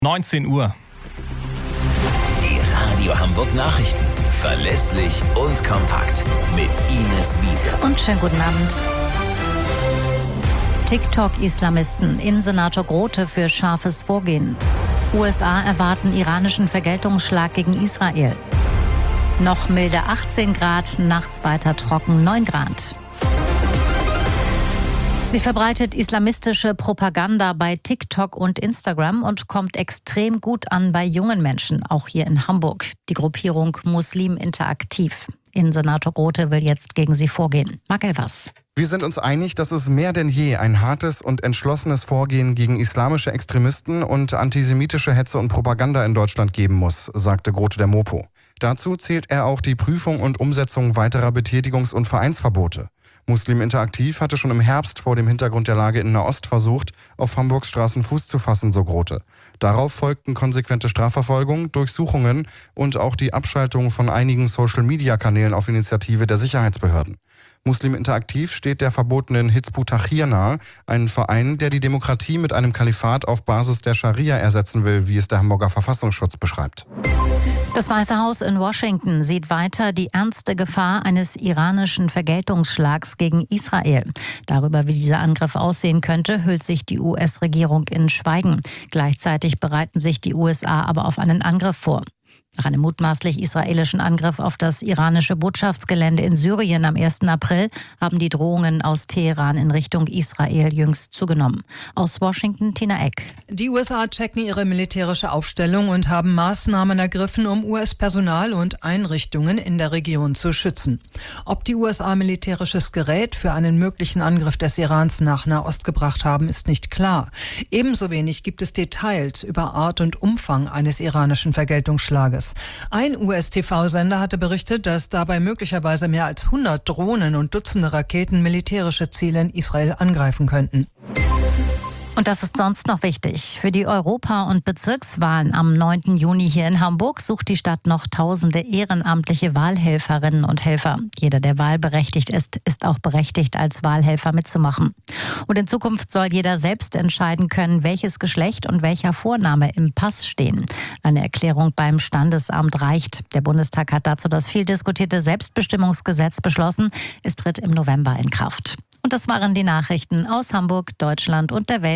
19 Uhr. Die Radio Hamburg Nachrichten. Verlässlich und kompakt. Mit Ines Wiese. Und schönen guten Abend. TikTok-Islamisten, Innensenator Grote für scharfes Vorgehen. USA erwarten iranischen Vergeltungsschlag gegen Israel. Noch milde 18 Grad, nachts weiter trocken 9 Grad. Sie verbreitet islamistische Propaganda bei TikTok und Instagram und kommt extrem gut an bei jungen Menschen, auch hier in Hamburg. Die Gruppierung Muslim Interaktiv. Innensenator Grote will jetzt gegen sie vorgehen. Marc Elvers. Wir sind uns einig, dass es mehr denn je ein hartes und entschlossenes Vorgehen gegen islamische Extremisten und antisemitische Hetze und Propaganda in Deutschland geben muss, sagte Grote der Mopo. Dazu zählt er auch die Prüfung und Umsetzung weiterer Betätigungs- und Vereinsverbote. Muslim Interaktiv hatte schon im Herbst vor dem Hintergrund der Lage in Nahost versucht, auf Hamburgs Straßen Fuß zu fassen, so Grote. Darauf folgten konsequente Strafverfolgung, Durchsuchungen und auch die Abschaltung von einigen Social-Media-Kanälen auf Initiative der Sicherheitsbehörden. Muslim Interaktiv steht der verbotenen Hizb ut-Tahrir nahe, ein Verein, der die Demokratie mit einem Kalifat auf Basis der Scharia ersetzen will, wie es der Hamburger Verfassungsschutz beschreibt. Das Weiße Haus in Washington sieht weiter die ernste Gefahr eines iranischen Vergeltungsschlags gegen Israel. Darüber, wie dieser Angriff aussehen könnte, hüllt sich die US-Regierung in Schweigen. Gleichzeitig bereiten sich die USA aber auf einen Angriff vor. Nach einem mutmaßlich israelischen Angriff auf das iranische Botschaftsgelände in Syrien am 1. April haben die Drohungen aus Teheran in Richtung Israel jüngst zugenommen. Aus Washington, Tina Eck. Die USA checken ihre militärische Aufstellung und haben Maßnahmen ergriffen, um US-Personal und Einrichtungen in der Region zu schützen. Ob die USA militärisches Gerät für einen möglichen Angriff des Irans nach Nahost gebracht haben, ist nicht klar. Ebenso wenig gibt es Details über Art und Umfang eines iranischen Vergeltungsschlages. Ein US-TV-Sender hatte berichtet, dass dabei möglicherweise mehr als 100 Drohnen und Dutzende Raketen militärische Ziele in Israel angreifen könnten. Und das ist sonst noch wichtig. Für die Europa- und Bezirkswahlen am 9. Juni hier in Hamburg sucht die Stadt noch tausende ehrenamtliche Wahlhelferinnen und Helfer. Jeder, der wahlberechtigt ist, ist auch berechtigt, als Wahlhelfer mitzumachen. Und in Zukunft soll jeder selbst entscheiden können, welches Geschlecht und welcher Vorname im Pass stehen. Eine Erklärung beim Standesamt reicht. Der Bundestag hat dazu das viel diskutierte Selbstbestimmungsgesetz beschlossen. Es tritt im November in Kraft. Und das waren die Nachrichten aus Hamburg, Deutschland und der Welt.